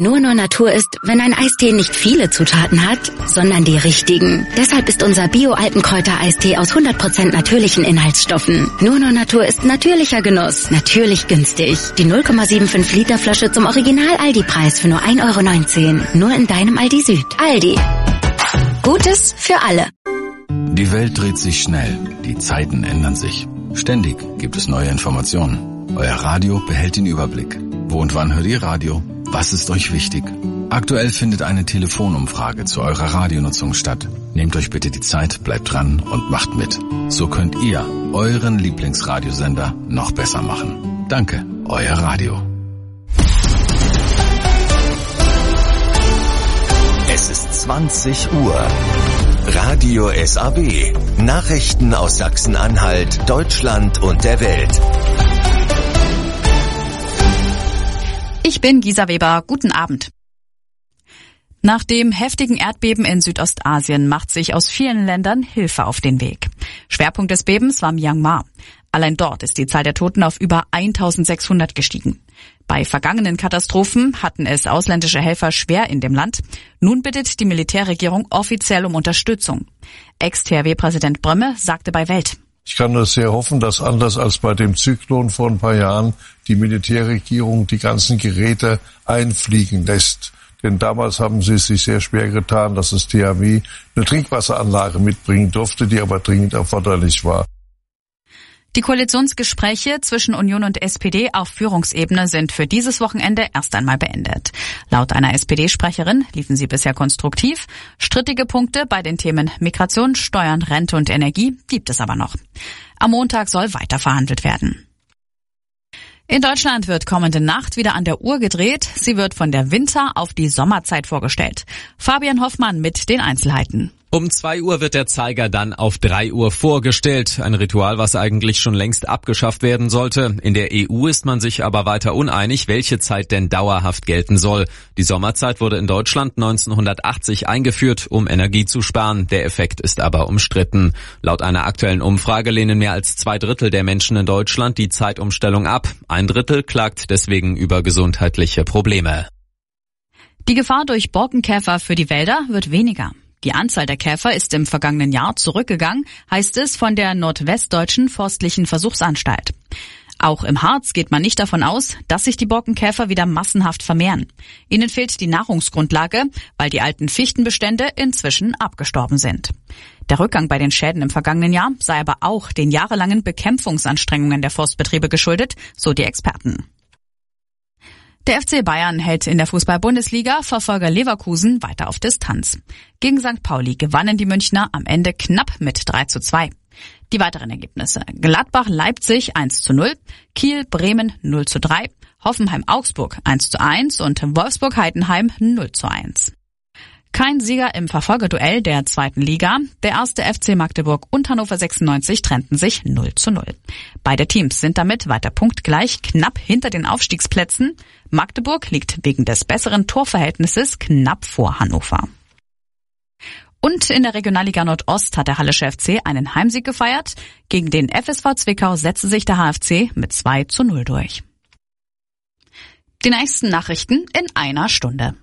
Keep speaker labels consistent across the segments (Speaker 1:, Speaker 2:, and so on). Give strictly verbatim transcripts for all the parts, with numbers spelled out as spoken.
Speaker 1: Nur Nur Natur ist, wenn ein Eistee nicht viele Zutaten hat, sondern die richtigen. Deshalb ist unser Bio-Alpenkräuter-Eistee aus hundert Prozent natürlichen Inhaltsstoffen. Nur Nur Natur ist natürlicher Genuss, natürlich günstig. Die null Komma fünfundsiebzig Liter Flasche zum Original-Aldi-Preis für nur ein Euro neunzehn. Nur in deinem Aldi Süd. Aldi. Gutes für alle.
Speaker 2: Die Welt dreht sich schnell, die Zeiten ändern sich. Ständig gibt es neue Informationen. Euer Radio behält den Überblick. Wo und wann hört ihr Radio? Was ist euch wichtig? Aktuell findet eine Telefonumfrage zu eurer Radionutzung statt. Nehmt euch bitte die Zeit, bleibt dran und macht mit. So könnt ihr euren Lieblingsradiosender noch besser machen. Danke, euer Radio.
Speaker 3: Es ist zwanzig Uhr. Radio S A B. Nachrichten aus Sachsen-Anhalt, Deutschland und der Welt.
Speaker 4: Ich bin Gisa Weber. Guten Abend. Nach dem heftigen Erdbeben in Südostasien macht sich aus vielen Ländern Hilfe auf den Weg. Schwerpunkt des Bebens war Myanmar. Allein dort ist die Zahl der Toten auf über eintausendsechshundert gestiegen. Bei vergangenen Katastrophen hatten es ausländische Helfer schwer in dem Land. Nun bittet die Militärregierung offiziell um Unterstützung. Ex-T H W-Präsident Brömme sagte bei Welt:
Speaker 5: Ich kann nur sehr hoffen, dass anders als bei dem Zyklon vor ein paar Jahren die Militärregierung die ganzen Geräte einfliegen lässt. Denn damals haben sie es sich sehr schwer getan, dass das T H W eine Trinkwasseranlage mitbringen durfte, die aber dringend erforderlich war.
Speaker 4: Die Koalitionsgespräche zwischen Union und S P D auf Führungsebene sind für dieses Wochenende erst einmal beendet. Laut einer S P D-Sprecherin liefen sie bisher konstruktiv. Strittige Punkte bei den Themen Migration, Steuern, Rente und Energie gibt es aber noch. Am Montag soll weiter verhandelt werden. In Deutschland wird kommende Nacht wieder an der Uhr gedreht. Sie wird von der Winter- auf die Sommerzeit vorgestellt. Fabian Hoffmann mit den Einzelheiten.
Speaker 6: Um zwei Uhr wird der Zeiger dann auf drei Uhr vorgestellt. Ein Ritual, was eigentlich schon längst abgeschafft werden sollte. In der E U ist man sich aber weiter uneinig, welche Zeit denn dauerhaft gelten soll. Die Sommerzeit wurde in Deutschland neunzehnhundertachtzig eingeführt, um Energie zu sparen. Der Effekt ist aber umstritten. Laut einer aktuellen Umfrage lehnen mehr als zwei Drittel der Menschen in Deutschland die Zeitumstellung ab. Ein Drittel klagt deswegen über gesundheitliche Probleme.
Speaker 4: Die Gefahr durch Borkenkäfer für die Wälder wird weniger. Die Anzahl der Käfer ist im vergangenen Jahr zurückgegangen, heißt es von der Nordwestdeutschen Forstlichen Versuchsanstalt. Auch im Harz geht man nicht davon aus, dass sich die Borkenkäfer wieder massenhaft vermehren. Ihnen fehlt die Nahrungsgrundlage, weil die alten Fichtenbestände inzwischen abgestorben sind. Der Rückgang bei den Schäden im vergangenen Jahr sei aber auch den jahrelangen Bekämpfungsanstrengungen der Forstbetriebe geschuldet, so die Experten. Der F C Bayern hält in der Fußball-Bundesliga Verfolger Leverkusen weiter auf Distanz. Gegen Sankt Pauli gewannen die Münchner am Ende knapp mit drei zu zwei. Die weiteren Ergebnisse: Gladbach-Leipzig eins zu null, Kiel-Bremen null zu drei, Hoffenheim-Augsburg eins zu eins und Wolfsburg-Heidenheim null zu eins. Kein Sieger im Verfolgerduell der zweiten Liga. Der erste F C Magdeburg und Hannover sechsundneunzig trennten sich null zu null. Beide Teams sind damit weiter punktgleich, knapp hinter den Aufstiegsplätzen. Magdeburg liegt wegen des besseren Torverhältnisses knapp vor Hannover. Und in der Regionalliga Nordost hat der Hallische F C einen Heimsieg gefeiert. Gegen den F S V Zwickau setzte sich der H F C mit zwei zu null durch. Die nächsten Nachrichten in einer Stunde.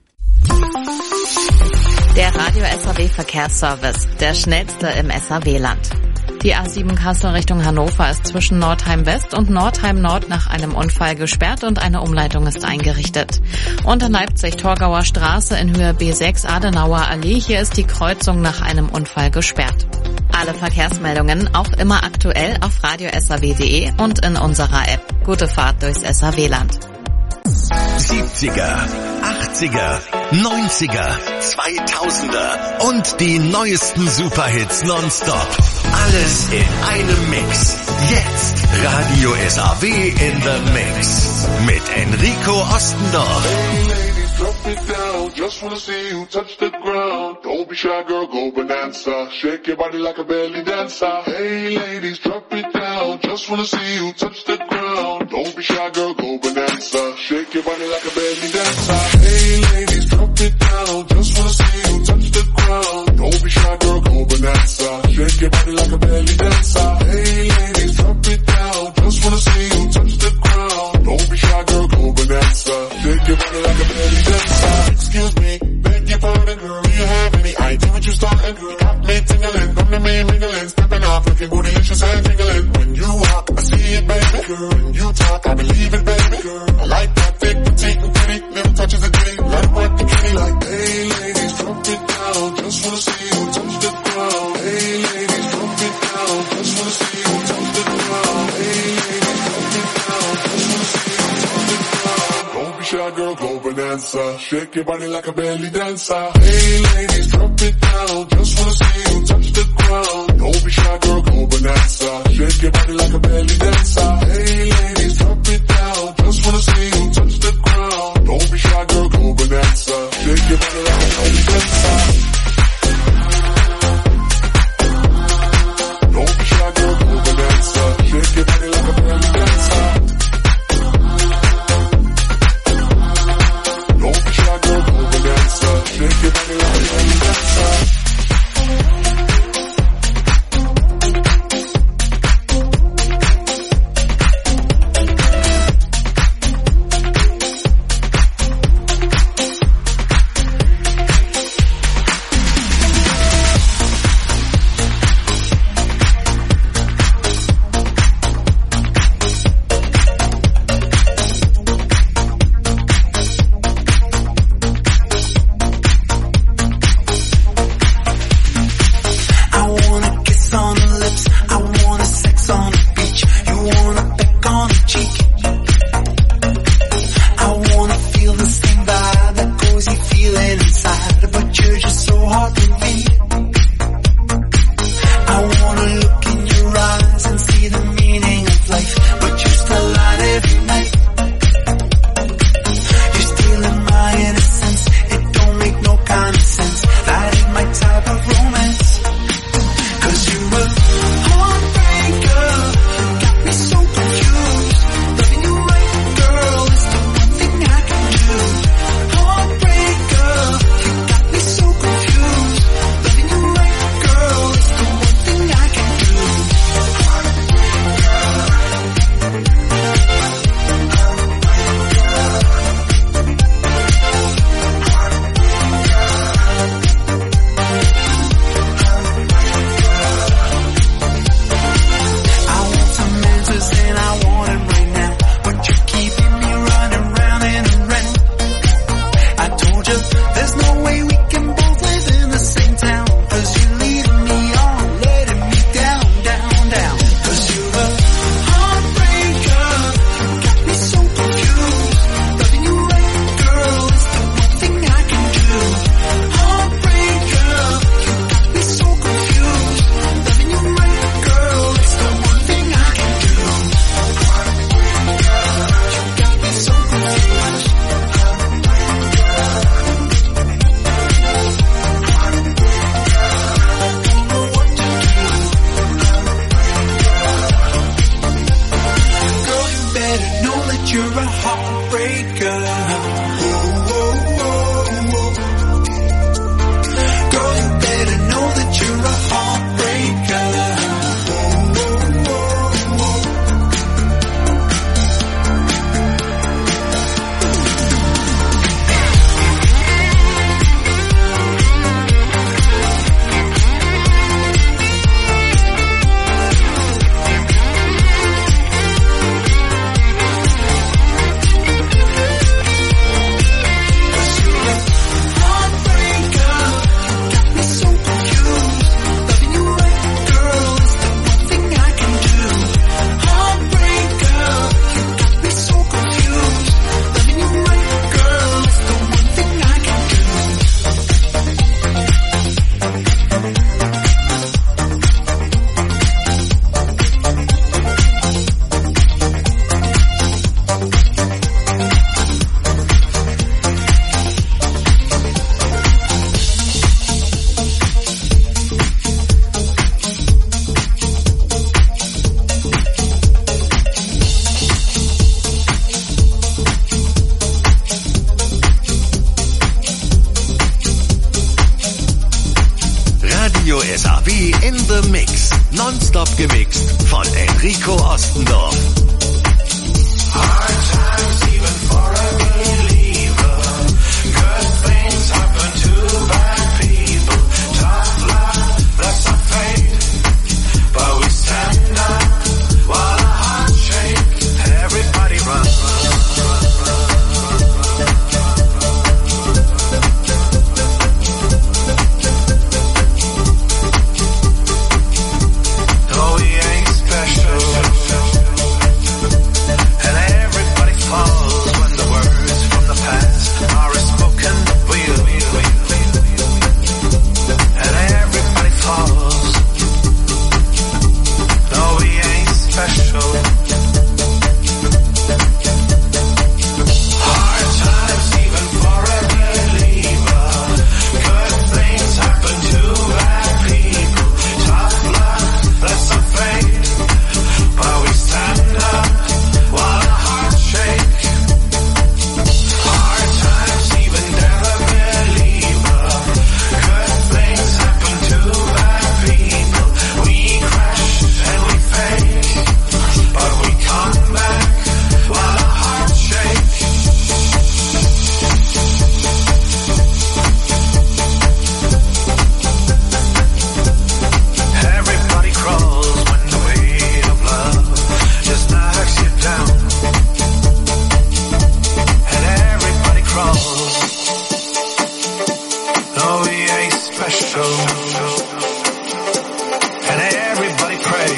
Speaker 7: Der Radio S A W Verkehrsservice, der schnellste im S A W-Land. Die A sieben Kassel Richtung Hannover ist zwischen Nordheim West und Nordheim Nord nach einem Unfall gesperrt und eine Umleitung ist eingerichtet. Und in Leipzig-Torgauer Straße in Höhe B sechs Adenauer Allee, hier ist die Kreuzung nach einem Unfall gesperrt. Alle Verkehrsmeldungen auch immer aktuell auf radio s a w punkt d e und in unserer App. Gute Fahrt durchs S A W-Land.
Speaker 3: siebziger, achtziger, neunziger, zweitausender und die neuesten Superhits nonstop. Alles in einem Mix. Jetzt Radio S A W in the Mix mit Enrico Ostendorf.
Speaker 8: Hey ladies, drop it down. Just wanna see you touch the ground. Don't be shy, girl, go bonanza. Shake your body like a belly dancer. Hey ladies, drop it down. Just wanna see you touch the ground. Don't be shy, girl, go bonanza. Shake your body like a belly dancer. Hey ladies, drop it down. Just wanna see you touch the ground. Don't be shy, girl, go bonanza. Shake your body like a belly dancer. Hey ladies, drop it down. Just wanna see you touch the ground. Don't be shy, girl, go bonanza. Shake your body like a belly dancer. Looking bootylicious and tingling. When you walk, I see it, baby. Girl, when you talk, I believe it, baby. Girl, I like that thick, petite, and pretty. Little touches of ditty. Let it work the kitty like, hey, ladies, drop it down. Just wanna see you touch the ground. Hey, ladies, drop it down. Just wanna see you touch the ground. Hey, ladies, drop it down. Just wanna see you touch the ground. Don't be shy, girl, go bonanza. Shake your body like a belly dancer. Hey, ladies, drop it down. Just wanna see you touch the ground. Don't be shy, girl, go bonanza. Shake your body like a belly dancer. Hey, ladies, drop it down. Just wanna see you touch the ground. Don't be shy, girl, go bonanza. Shake your body like a belly dancer. Don't be shy, girl, go bonanza. Shake your body like a belly dancer. Don't be shy, girl, go bonanza. Shake your body like a belly dancer.
Speaker 3: S A W in the Mix. Nonstop gemixt von Enrico Ostendorf.
Speaker 9: Hard times even for a believer. Good things happen to bad people. Tough love, that's our fate. But we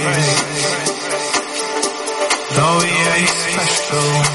Speaker 9: No, he ain't special.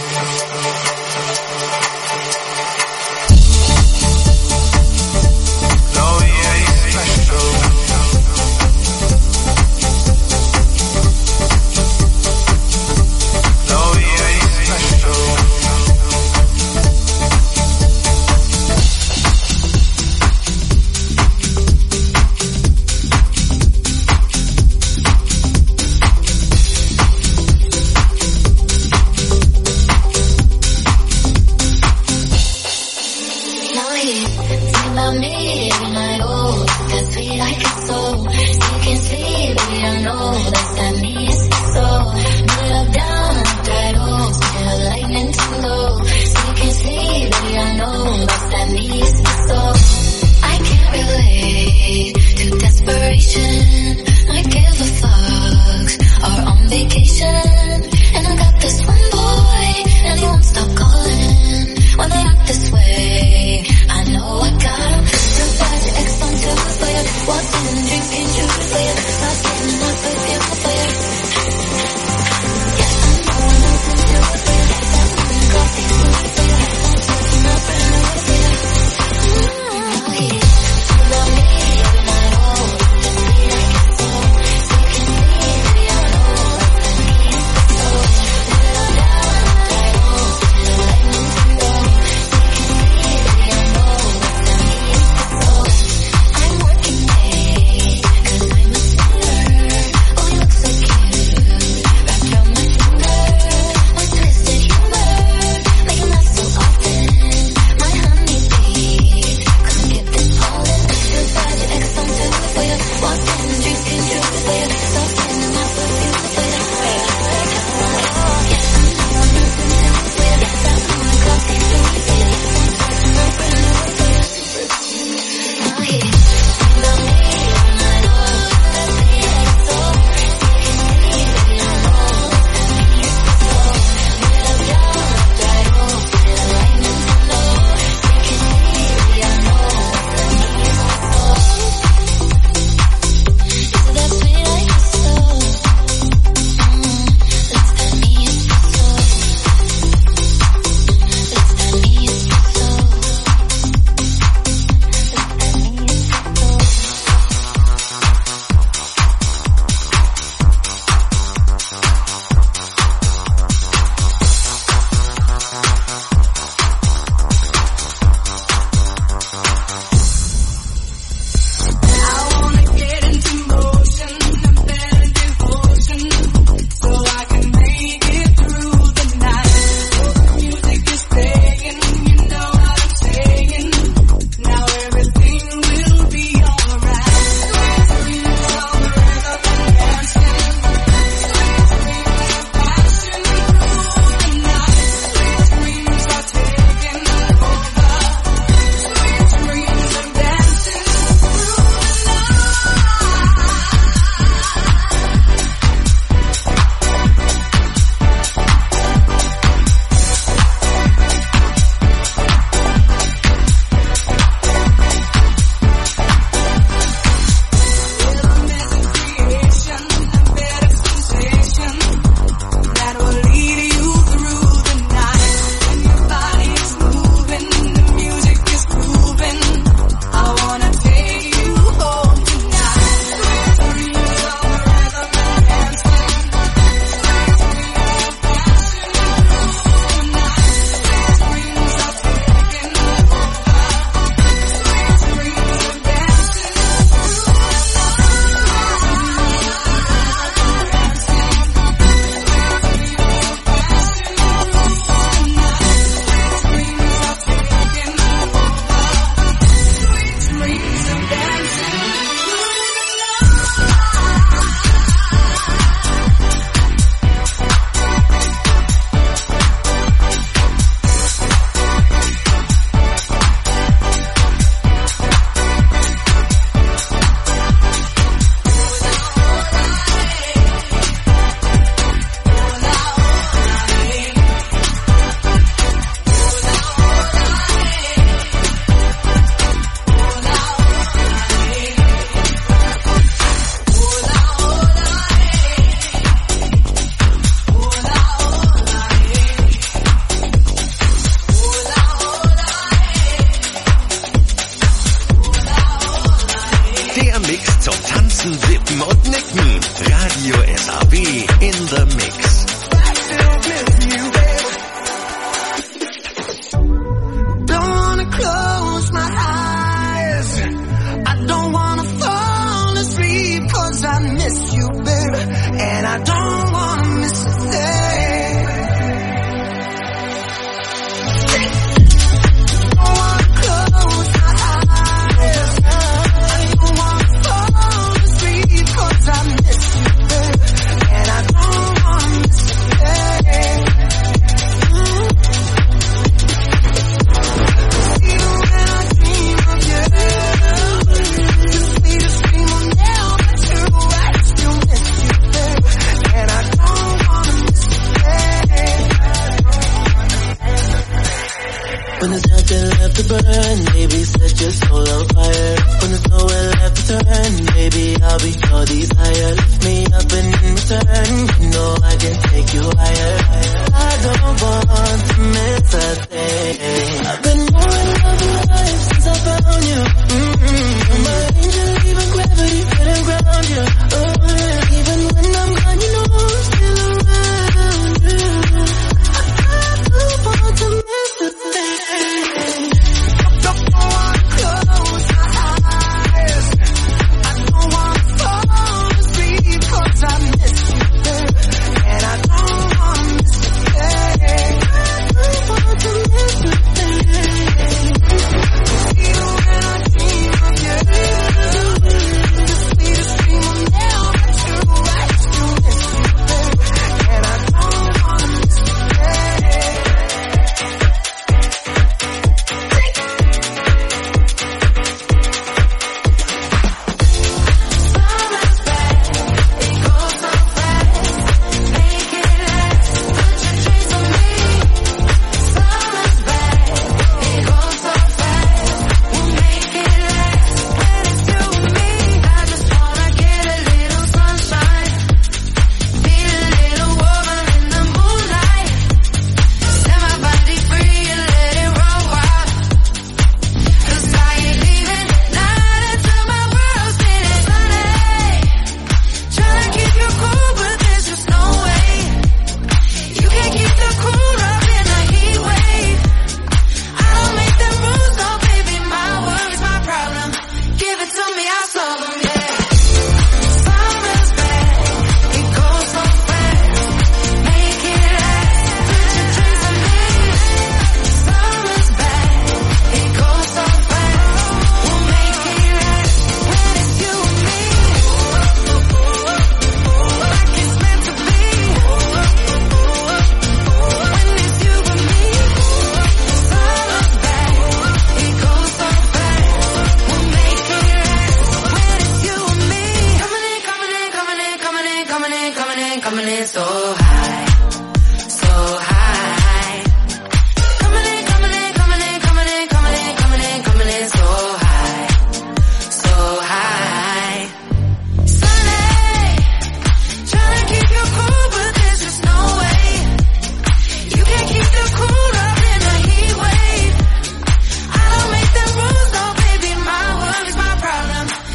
Speaker 3: Radio S A W in the Mix.
Speaker 9: Don't wanna close my eyes. I don't wanna fall asleep 'cause I miss you, baby. And I don't wanna miss a thing. Don't wanna close my eyes. I don't wanna fall asleep 'cause I miss you, baby. And I don't wanna miss a thing. Mm. Even when I dream of you, the sweetest dream will never true. I still miss you, baby. And I don't wanna miss a thing.
Speaker 10: When there's nothing left to burn, baby, set your soul on fire. When there's nowhere left to turn, baby, I'll be your desire. Lift me up and in return, you know I can take you higher. I don't want to miss a thing. I've been more in love with life since I found you. Mm-hmm. My angel, even gravity couldn't ground you. Oh, even when I'm gone, you know I'm still around you. I don't want to miss a thing.
Speaker 9: Don't wanna close my eyes. I don't wanna fall asleep 'cause I miss you, baby. And I don't wanna miss a thing. I don't want to miss a thing. Even when I dream of you, the sweetest dream will never true. I still miss you, baby. And I don't wanna miss a thing.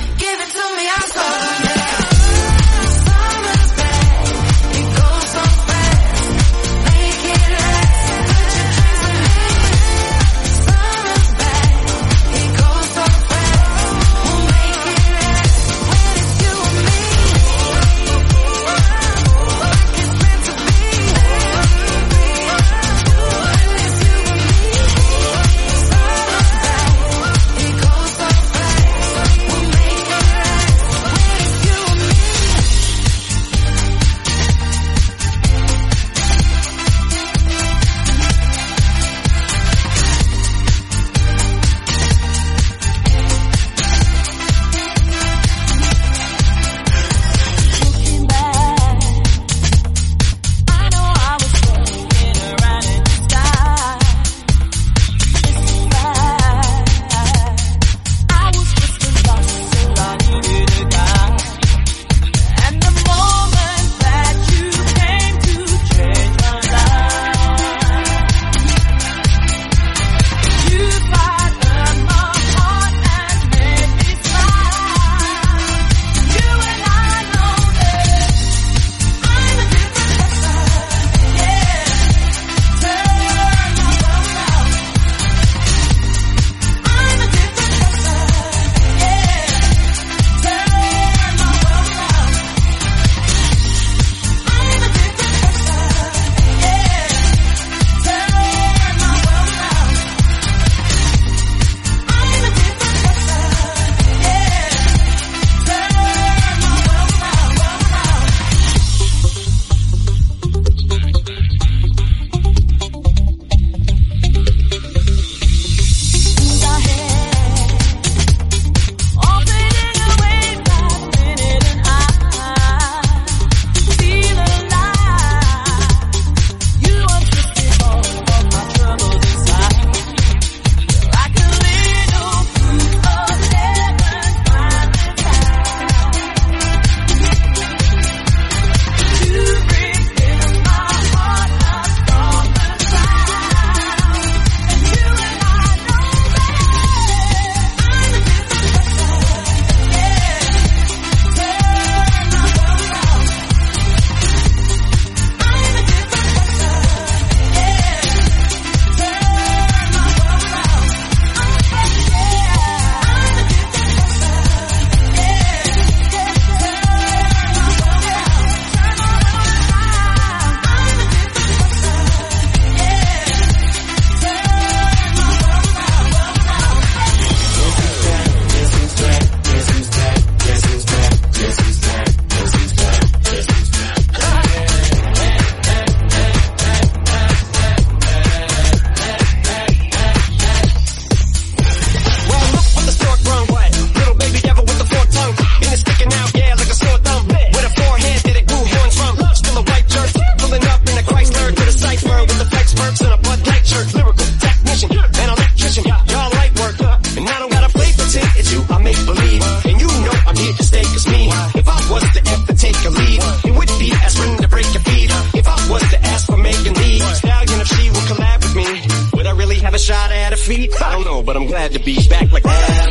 Speaker 9: So
Speaker 11: to be back like that.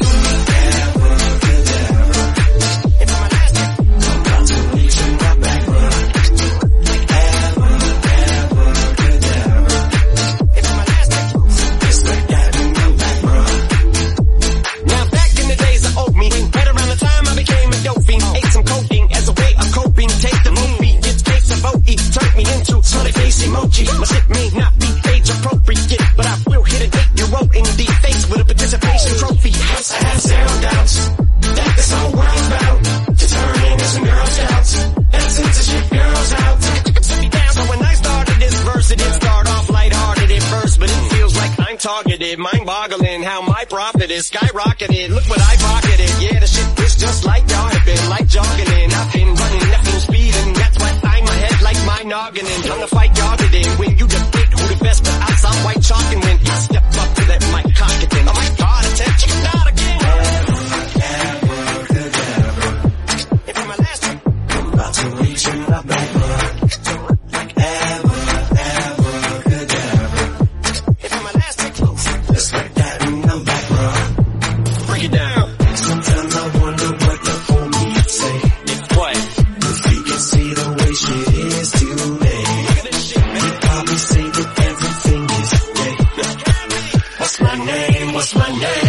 Speaker 11: Emoji. My shit may not be age appropriate, but I will hit an eight-year-old in the face with a participation trophy. I have zero doubts that this whole world's about to turn into some Girl Scouts and censorship girls out. So when I started this verse, it did start off lighthearted at first, but it feels like I'm targeted, mind-boggling how my profit is skyrocketed. Look what I pocketed. Yeah, the shit is just like y'all have been, like jogging in. I've been running at full speed, and that's why I'm ahead like my noggin. And come to fight y'all today. When you debate who the best, but I sound white chalk, and when you step up to that mic, cock it then. Oh my God, attention, not again. If it's my last trick, I'm about to reach in my back. Like ever, ever, could ever. If it's my last trick, just like that, and I'm back, bro. Break it down. Sometimes I wonder what the homie would say. What? If he can see the way shit is today. Probably say that everything is okay. What's my name? What's my name?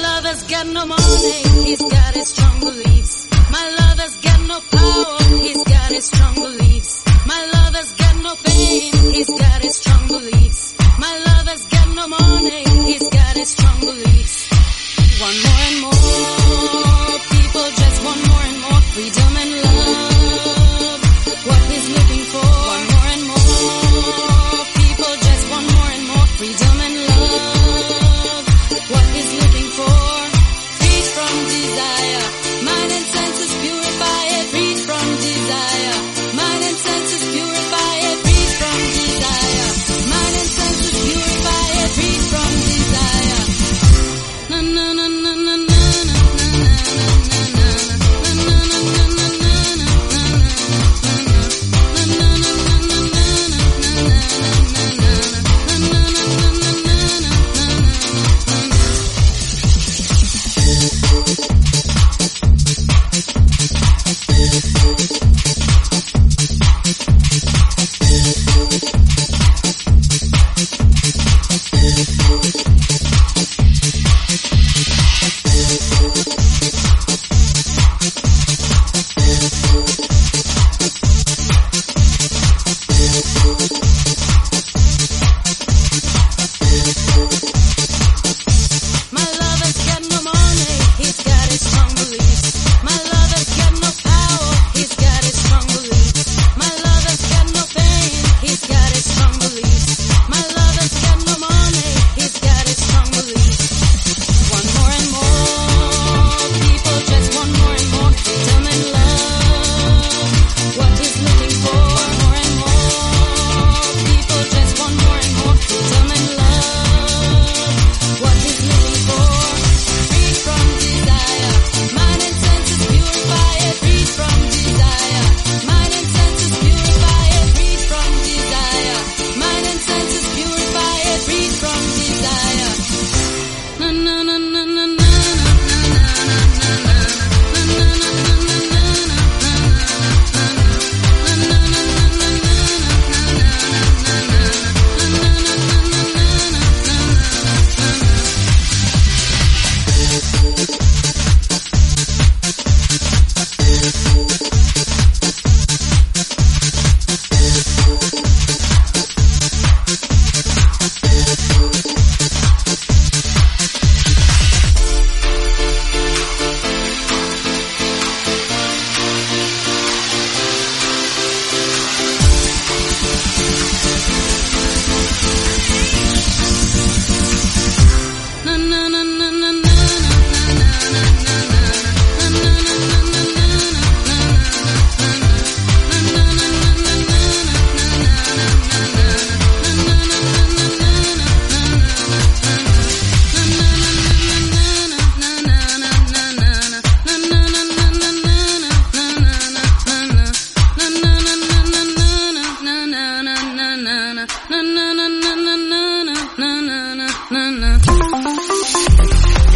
Speaker 12: got no money, he's got his strong beliefs. My lover's got no power, he's got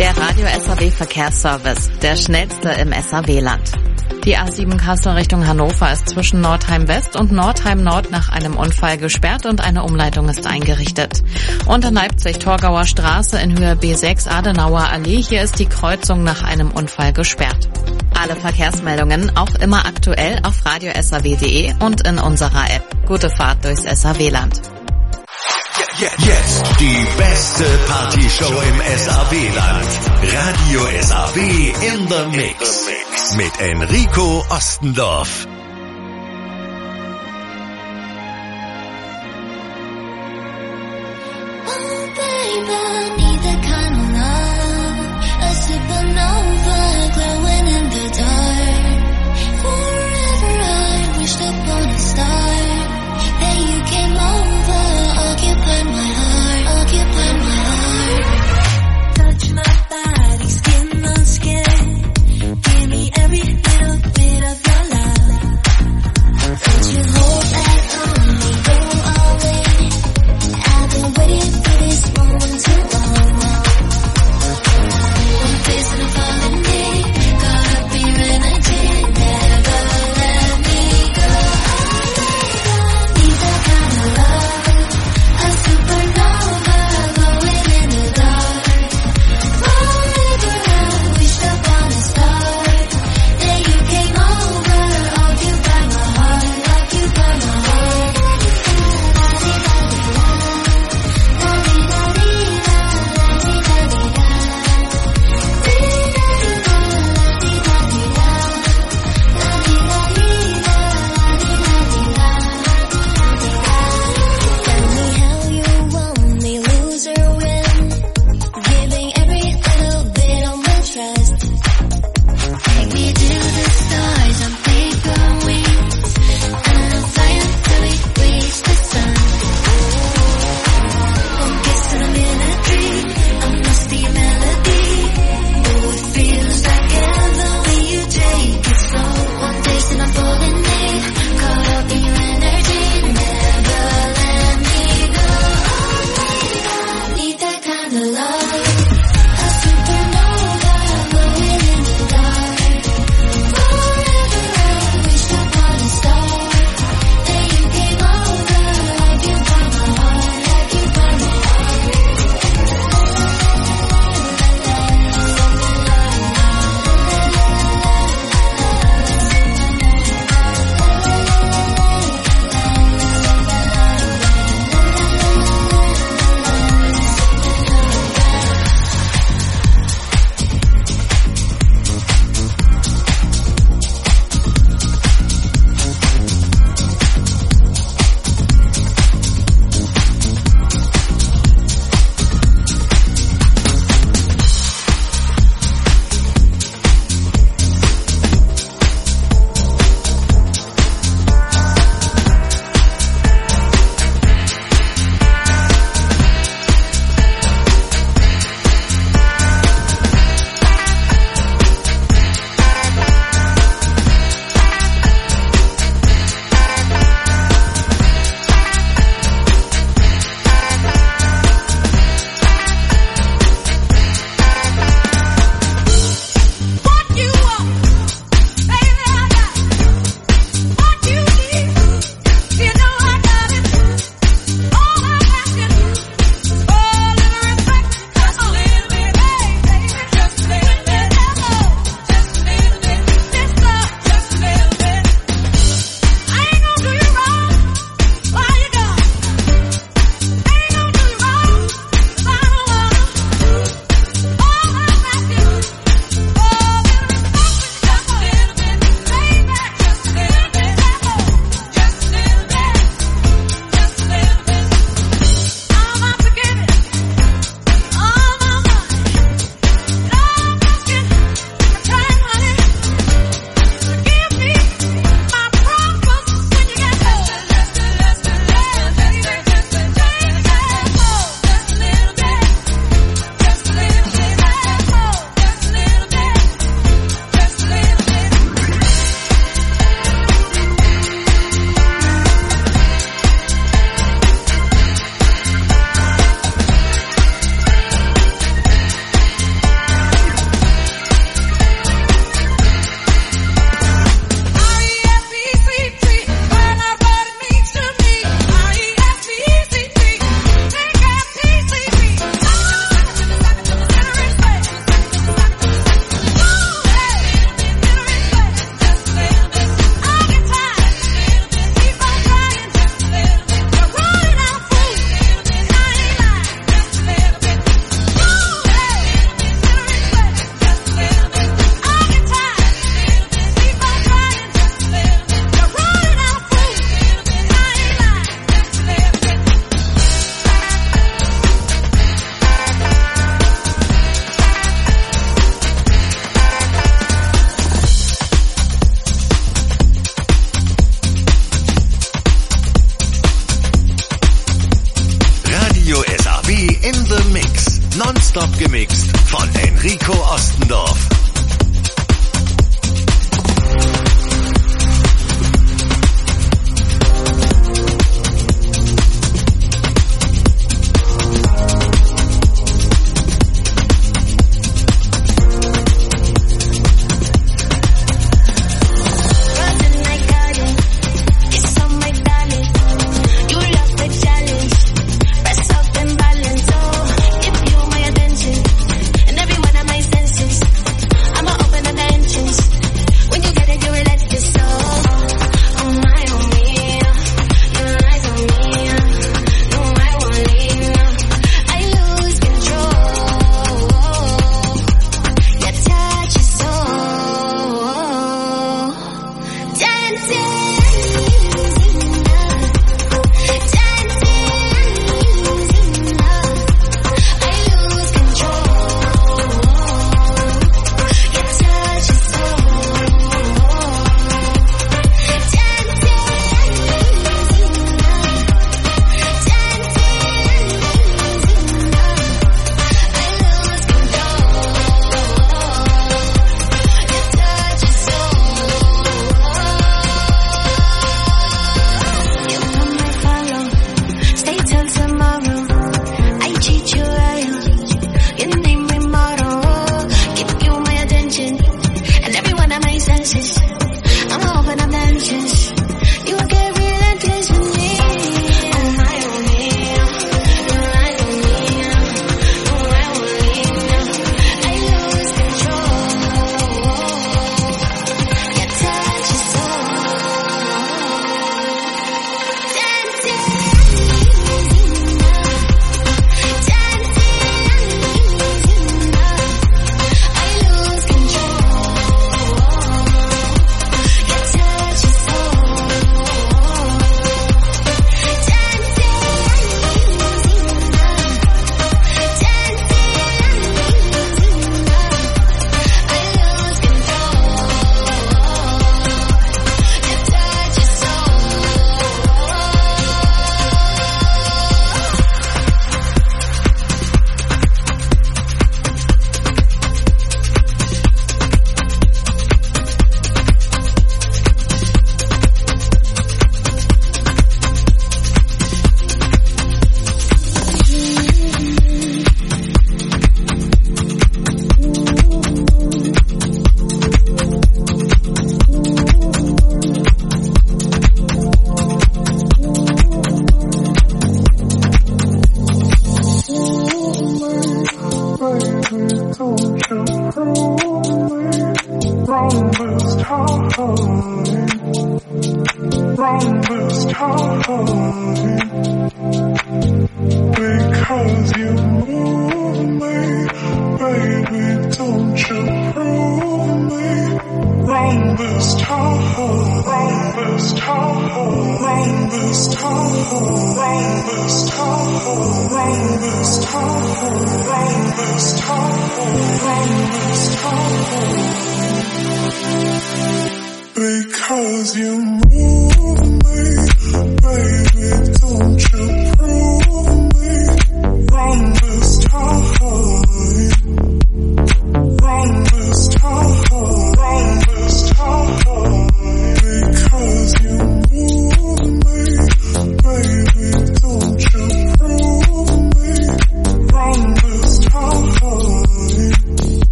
Speaker 7: Der Radio S A W Verkehrsservice, der schnellste im S A W-Land. Die A sieben Kassel Richtung Hannover ist zwischen Nordheim West und Nordheim Nord nach einem Unfall gesperrt und eine Umleitung ist eingerichtet. Unter Leipzig-Torgauer Straße in Höhe B sechs Adenauer Allee, hier ist die Kreuzung nach einem Unfall gesperrt. Alle Verkehrsmeldungen auch immer aktuell auf radio s a w punkt d e und in unserer App. Gute Fahrt durchs S A W-Land.
Speaker 3: Jetzt die beste Partyshow im S A W-Land. Radio S A W in the Mix. Mit Enrico Ostendorf.
Speaker 9: Oh baby, need that kind of love. A supernova glowing in the dark. Forever I wished upon a star. Then you came over, occupied my heart, occupied my heart. Touch my body, skin on skin. Give me every little bit of your love.
Speaker 3: nonstop gemixt von Enrico Ostendorf.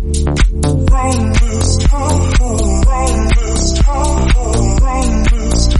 Speaker 8: Run this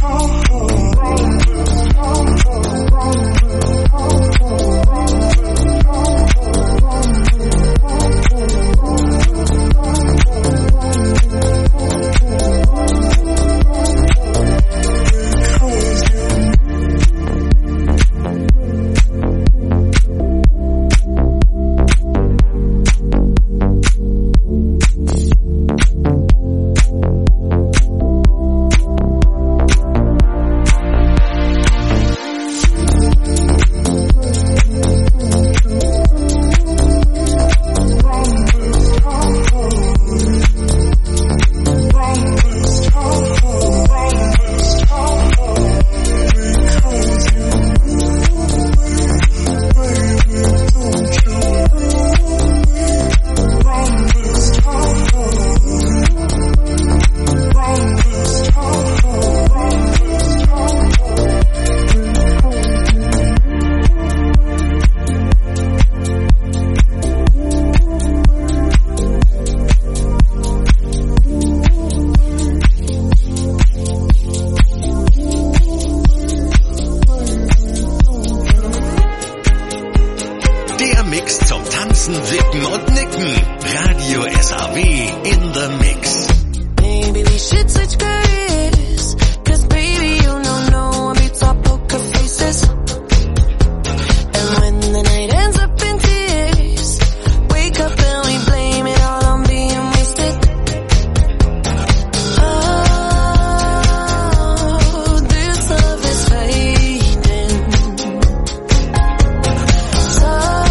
Speaker 3: und nicken. Radio S A W in the Mix.
Speaker 9: Maybe we should switch careers, cause baby you know no one beats our poker faces. And when the night ends up in tears, wake up and we blame it all on being wasted. Oh, this love is fading. So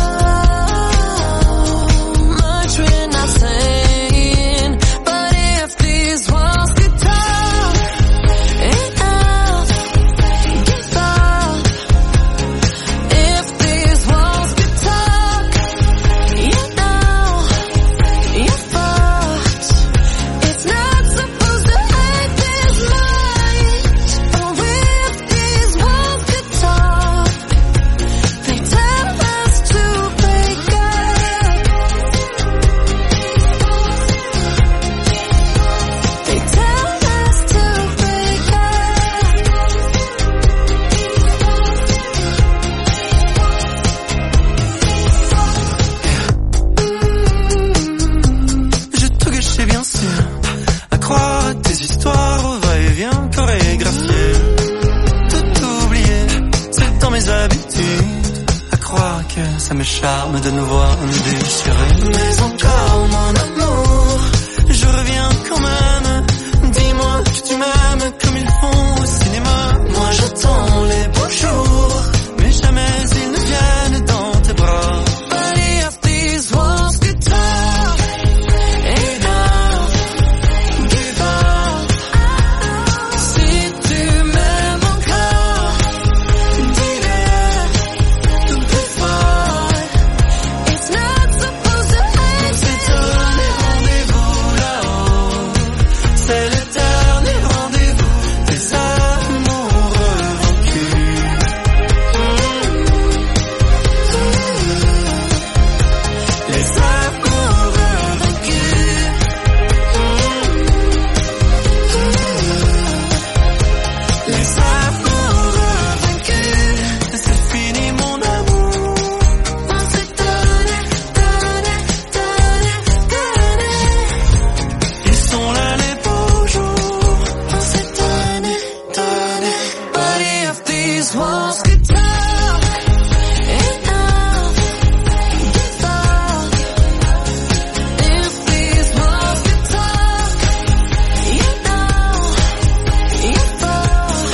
Speaker 9: much we're not saying, but if these walls could talk, enough, give up. If these walls could talk, you know, you're fucked. It's not supposed to hurt this much. Oh, if these walls could talk, they tell us to break up. They tell us to break up.
Speaker 10: Je te gâchais bien sûr, à croire à tes histoires au va-et-vient chorégraphié. Tout oublier, c'est dans mes habitudes, à croire que ça me charme de nous voir nous déchirer. Mais encore mon amour, je reviens quand même. Dis-moi que tu m'aimes comme ils font au cinéma. Moi j'attends les beaux jours, mais jamais ils ne viennent dans tes bras.
Speaker 9: But if these walls could talk, enough, give up. Si tu m'aimes encore, dis-le plus fort. It's not supposed to hurt.
Speaker 10: C'est un rendez-vous là-haut, c'est l'éternel rendez-vous des amoureux vaincus. Les amoureux vaincus. Les amoureux vaincus. C'est fini mon amour.
Speaker 9: On s'est donné, donné, donné, donné.
Speaker 10: Ils sont là les beaux jours.
Speaker 9: On s'est donné, donné. But if these walls could talk, enough, give up. If these walls could talk, you know, you're fucked.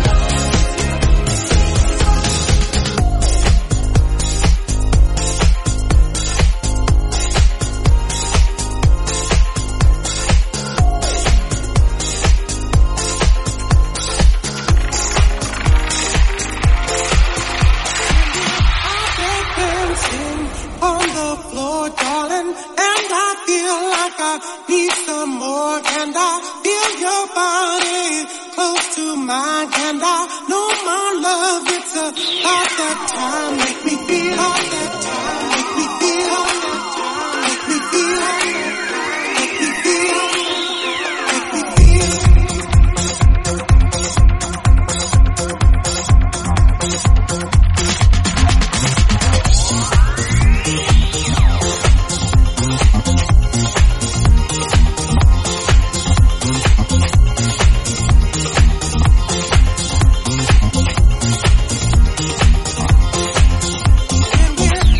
Speaker 12: Dancing on the floor, darling, and I feel like I need some more, and I feel your body close to mine, and I know my love, it's about that time, make me feel all that time, make me feel all that time, make me feel, make me feel, make me feel. And we're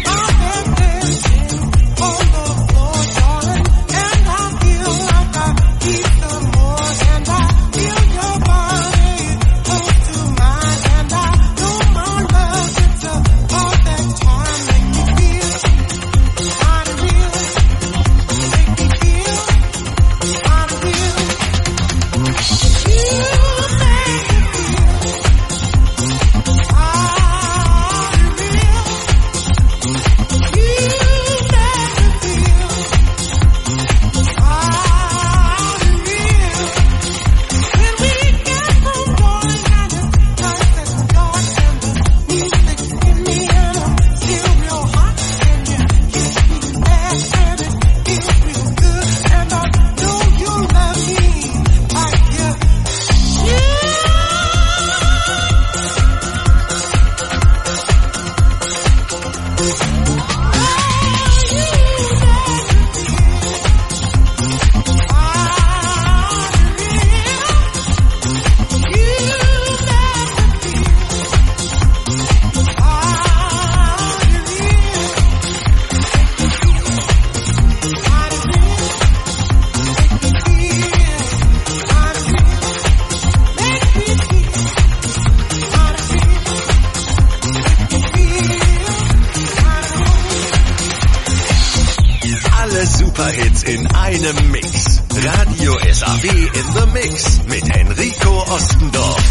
Speaker 3: Alle Superhits in einem Mix. Radio S A W in the Mix mit Enrico Ostendorf.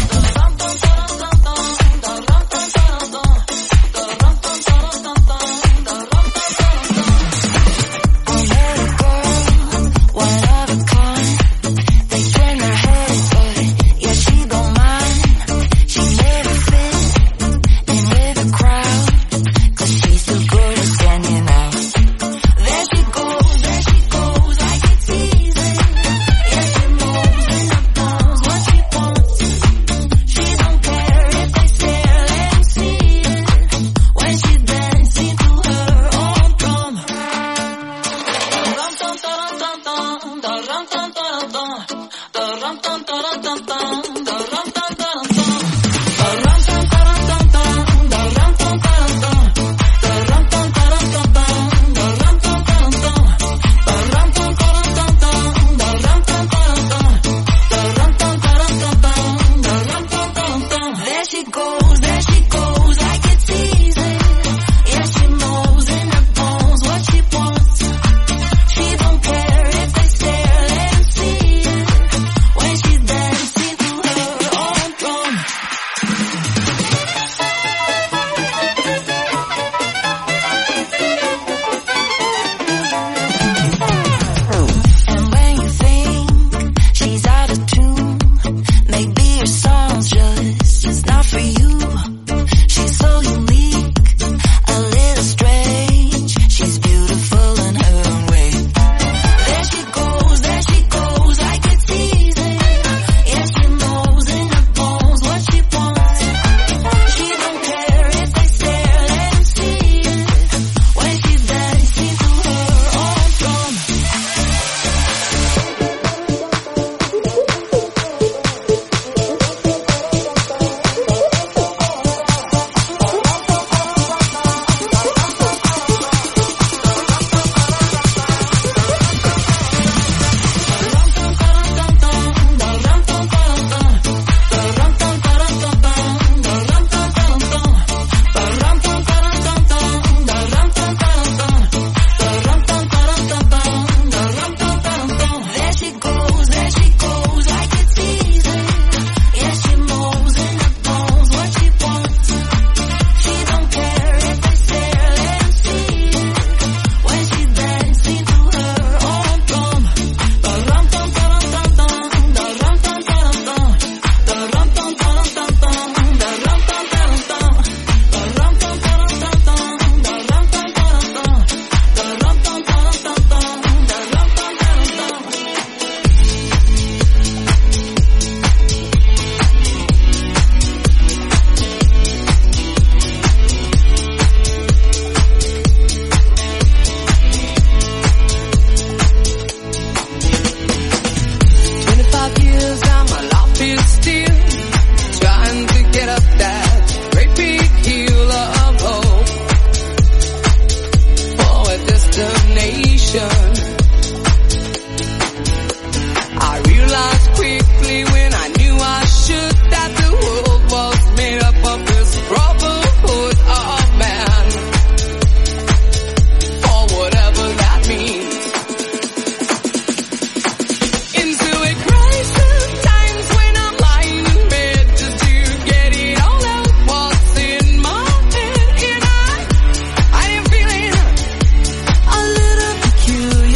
Speaker 9: Peculiar.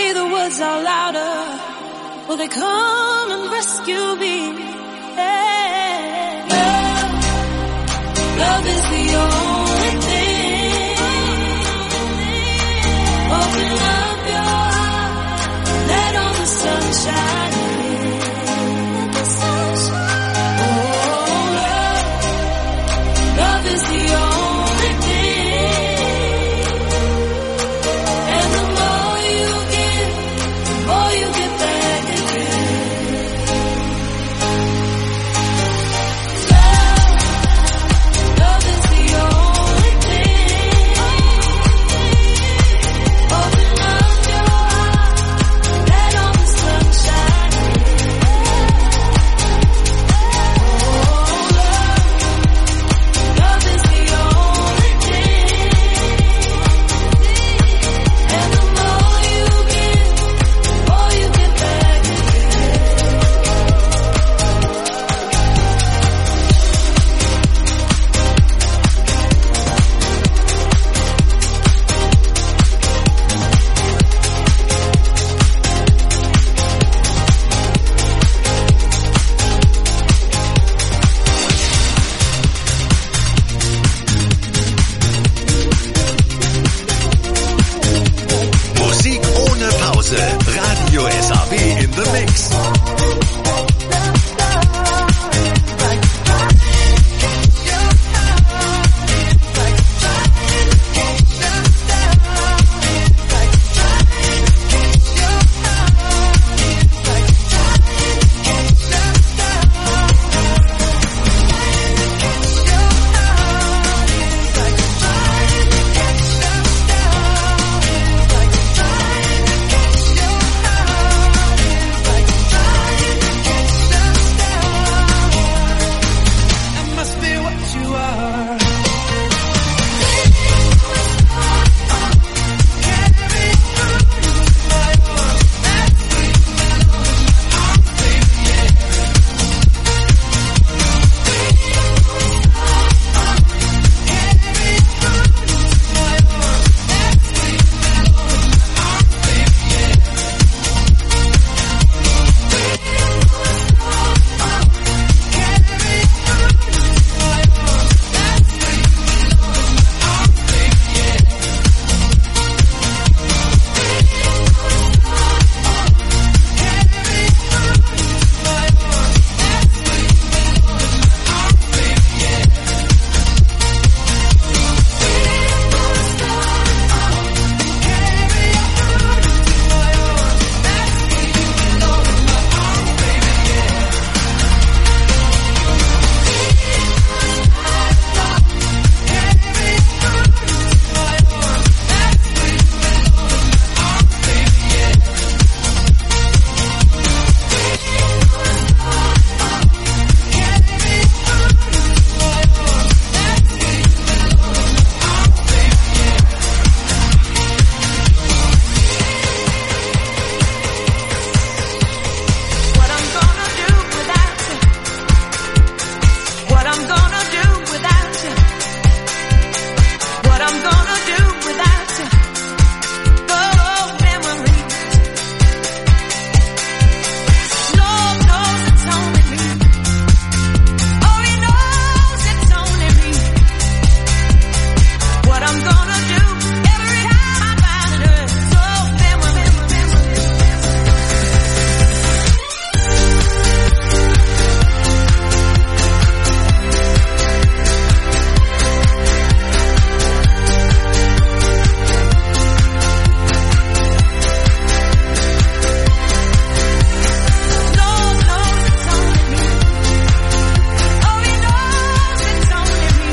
Speaker 13: me the words are louder. Will they come and rescue me? Hey, love, love is the only thing. Open up your heart, let all the sunshine in. Let the sunshine. Oh, love, love is the only thing. And the more you give, the more you get back again. Love, love is the only thing. Open up your heart, let all the sunshine in. Oh, love, love is the only thing. And the more you give, the more you get back again.
Speaker 3: Musik ohne Pause. Radio S A B in the Mix.
Speaker 13: That must be what you are. What I'm gonna do without you? What I'm gonna do without you? What I'm gonna do without you? Oh, memory. Lord knows it's only me. Oh, He knows it's only me. What I'm gonna do every time I find it hurts. Oh, memory, memory. Lord knows it's only me. Oh, He knows it's only me.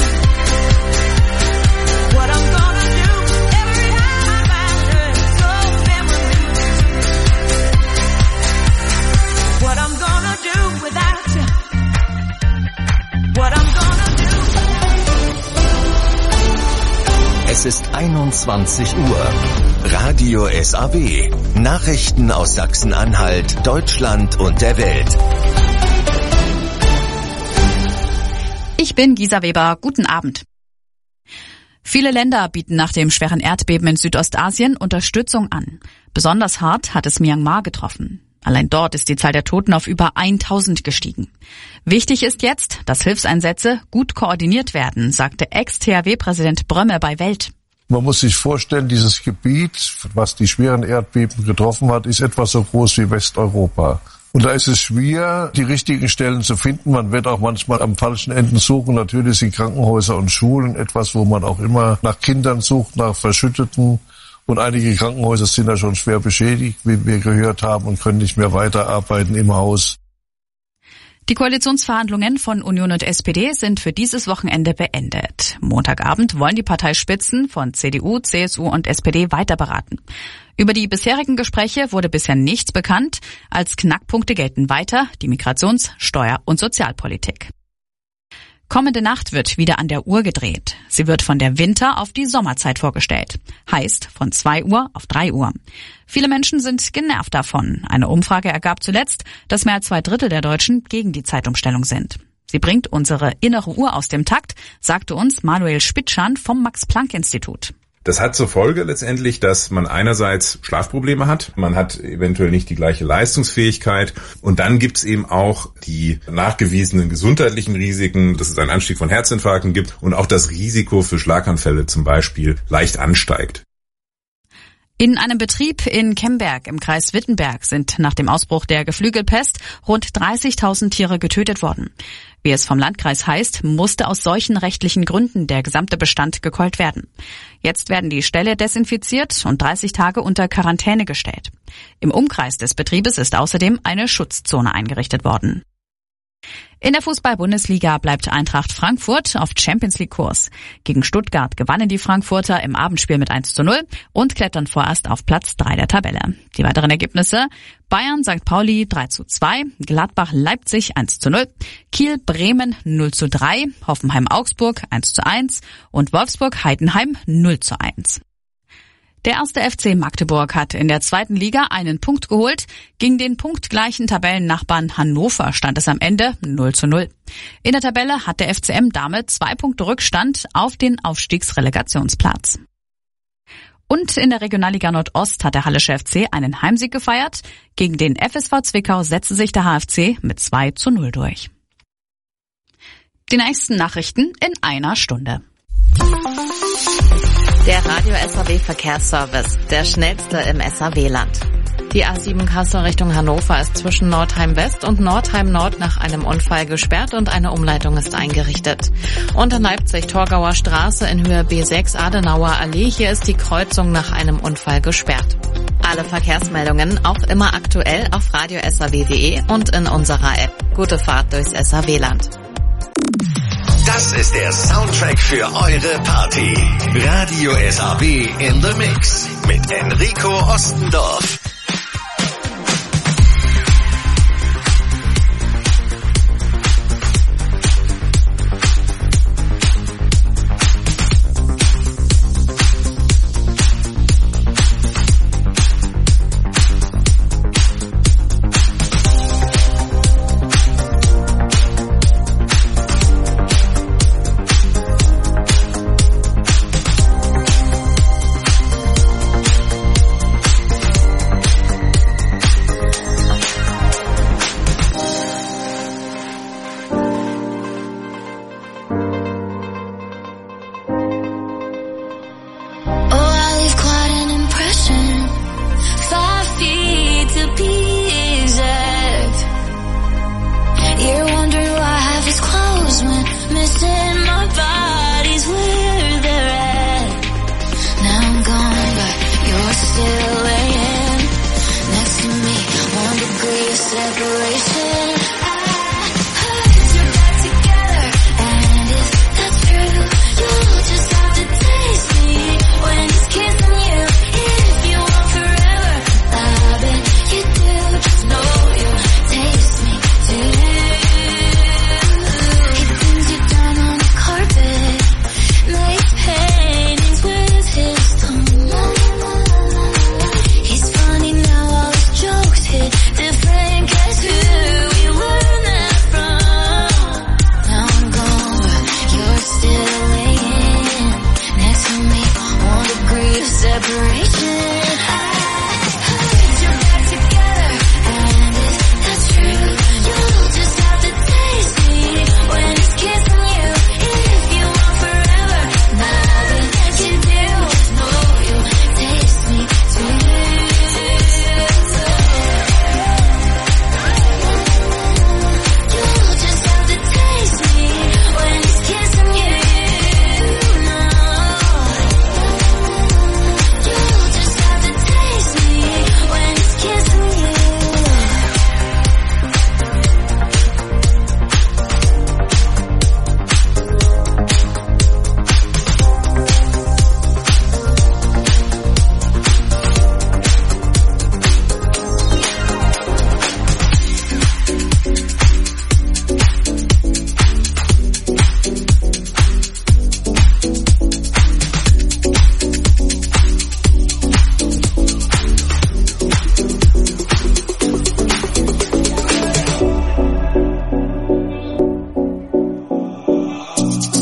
Speaker 13: What I'm gonna do every time I find it hurts. Oh, memory. What I'm gonna do without you? What I'm gonna do?
Speaker 3: Es ist einundzwanzig Uhr. Radio S A B. Nachrichten aus Sachsen-Anhalt, Deutschland und der Welt.
Speaker 4: Ich bin Gisa Weber. Guten Abend. Viele Länder bieten nach dem schweren Erdbeben in Südostasien Unterstützung an. Besonders hart hat es Myanmar getroffen. Allein dort ist die Zahl der Toten auf über tausend gestiegen. Wichtig ist jetzt, dass Hilfseinsätze gut koordiniert werden, sagte Ex-T H W-Präsident Brömme bei Welt.
Speaker 5: Man muss sich vorstellen, dieses Gebiet, was die schweren Erdbeben getroffen hat, ist etwa so groß wie Westeuropa. Und da ist es schwer, die richtigen Stellen zu finden. Man wird auch manchmal am falschen Enden suchen. Natürlich sind Krankenhäuser und Schulen etwas, wo man auch immer nach Kindern sucht, nach Verschütteten. Und einige Krankenhäuser sind da schon schwer beschädigt, wie wir gehört haben, und können nicht mehr weiterarbeiten im Haus.
Speaker 4: Die Koalitionsverhandlungen von Union und S P D sind für dieses Wochenende beendet. Montagabend wollen die Parteispitzen von C D U, C S U und S P D weiter beraten. Über die bisherigen Gespräche wurde bisher nichts bekannt. Als Knackpunkte gelten weiter die Migrations-, Steuer- und Sozialpolitik. Kommende Nacht wird wieder an der Uhr gedreht. Sie wird von der Winter- auf die Sommerzeit vorgestellt. Heißt von zwei Uhr auf drei Uhr. Viele Menschen sind genervt davon. Eine Umfrage ergab zuletzt, dass mehr als zwei Drittel der Deutschen gegen die Zeitumstellung sind. Sie bringt unsere innere Uhr aus dem Takt, sagte uns Manuel Spitschan vom Max-Planck-Institut.
Speaker 14: Das hat zur Folge letztendlich, dass man einerseits Schlafprobleme hat, man hat eventuell nicht die gleiche Leistungsfähigkeit und dann gibt's eben auch die nachgewiesenen gesundheitlichen Risiken, dass es einen Anstieg von Herzinfarkten gibt und auch das Risiko für Schlaganfälle zum Beispiel leicht ansteigt.
Speaker 4: In einem Betrieb in Kemberg im Kreis Wittenberg sind nach dem Ausbruch der Geflügelpest rund dreißigtausend Tiere getötet worden. Wie es vom Landkreis heißt, musste aus solchen rechtlichen Gründen der gesamte Bestand gekeult werden. Jetzt werden die Ställe desinfiziert und dreißig Tage unter Quarantäne gestellt. Im Umkreis des Betriebes ist außerdem eine Schutzzone eingerichtet worden. In der Fußball-Bundesliga bleibt Eintracht Frankfurt auf Champions-League-Kurs. Gegen Stuttgart gewannen die Frankfurter im Abendspiel mit eins zu null und klettern vorerst auf Platz drei der Tabelle. Die weiteren Ergebnisse: Bayern Sankt Pauli drei zu zwei, Gladbach Leipzig eins zu null, Kiel Bremen null zu drei, Hoffenheim Augsburg eins zu eins und Wolfsburg Heidenheim null zu eins. Der erste F C Magdeburg hat in der zweiten Liga einen Punkt geholt. Gegen den punktgleichen Tabellennachbarn Hannover stand es am Ende null zu null. In der Tabelle hat der F C M damit zwei Punkte Rückstand auf den Aufstiegsrelegationsplatz. Und in der Regionalliga Nordost hat der Hallische F C einen Heimsieg gefeiert. Gegen den F S V Zwickau setzte sich der H F C mit zwei zu null durch. Die nächsten Nachrichten in einer Stunde.
Speaker 7: Der Radio S A W Verkehrsservice, der schnellste im S A W-Land. Die A sieben Kassel Richtung Hannover ist zwischen Nordheim West und Nordheim Nord nach einem Unfall gesperrt und eine Umleitung ist eingerichtet. Und in Leipzig-Torgauer Straße in Höhe B sechs Adenauer Allee, hier ist die Kreuzung nach einem Unfall gesperrt. Alle Verkehrsmeldungen auch immer aktuell auf radio S A W punkt de und in unserer App. Gute Fahrt durchs S A W-Land.
Speaker 3: Das ist der Soundtrack für eure Party. Radio S A W in the Mix mit Enrico Ostendorf.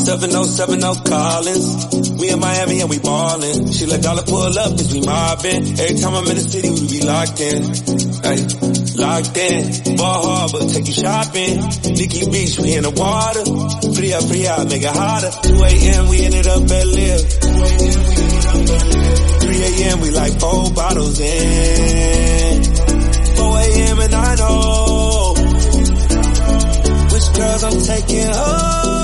Speaker 15: seven oh seven oh Collins. We in Miami and we ballin'. She let dollar pull up cause we mobbin'. Every time I'm in the city we be locked in. Ay, locked in. Ball Harbor, take you shopping. Nikki Beach, we in the water. Free up, free out, make it hotter. two a.m. we ended up at Live. three a.m. we like four bottles in. four a.m. and I know which girls I'm taking home.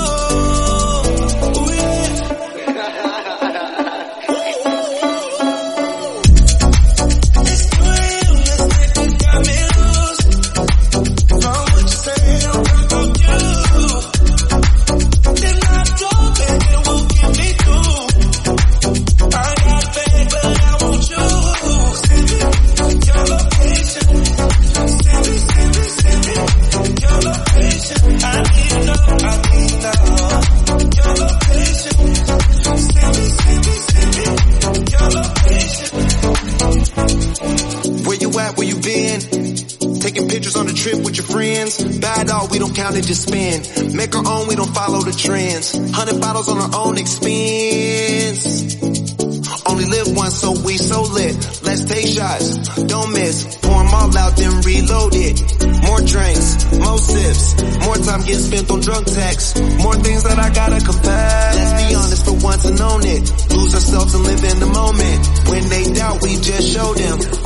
Speaker 16: We don't count it, just spend. Make our own, we don't follow the trends. Hundred bottles on our own expense. Only live once, so we so lit. Let's take shots, don't miss. Pour them all out, then reload it. More drinks, more sips. More time getting spent on drunk texts. More things that I gotta confess. Let's be honest for once and own it. Lose ourselves and live in the moment. When they doubt, we just show them.